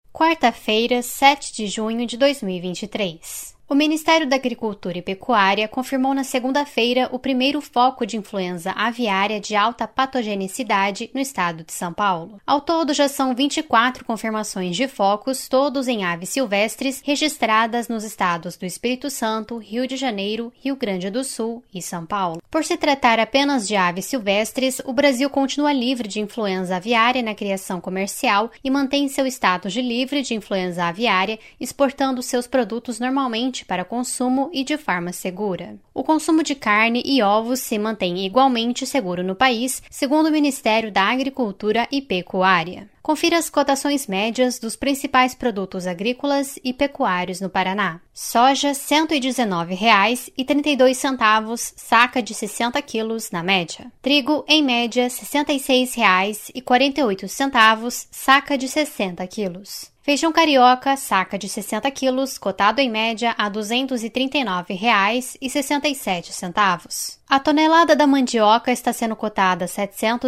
Quarta-feira, 7 de junho de 2023. O Ministério da Agricultura e Pecuária confirmou na segunda-feira o primeiro foco de influenza aviária de alta patogenicidade no estado de São Paulo. Ao todo, já são 24 confirmações de focos, todos em aves silvestres, registradas nos estados do Espírito Santo, Rio de Janeiro, Rio Grande do Sul e São Paulo. Por se tratar apenas de aves silvestres, o Brasil continua livre de influenza aviária na criação comercial e mantém seu status de livre de influenza aviária, exportando seus produtos normalmente para consumo e de forma segura. O consumo de carne e ovos se mantém igualmente seguro no país, segundo o Ministério da Agricultura e Pecuária. Confira as cotações médias dos principais produtos agrícolas e pecuários no Paraná. Soja, R$ 119,32, saca de 60 quilos na média. Trigo, em média, R$ 66,48, saca de 60 quilos. Feijão carioca, saca de 60 quilos, cotado em média a R$ 239,67. A tonelada da mandioca está sendo cotada a R$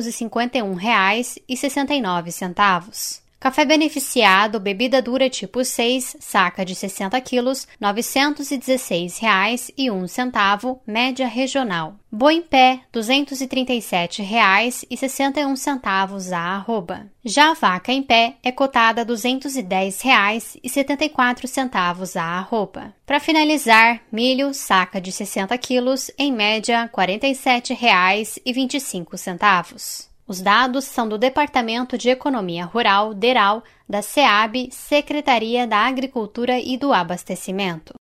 751,69. Café beneficiado, bebida dura tipo 6, saca de 60 quilos, R$ 916,01, média regional. Boi em pé, R$ 237,61 a arroba. Já a vaca em pé é cotada a R$ 210,74 a arroba. Para finalizar, milho, saca de 60 quilos, em média R$ 47,25. Os dados são do Departamento de Economia Rural, DERAL, da SEAB, Secretaria da Agricultura e do Abastecimento.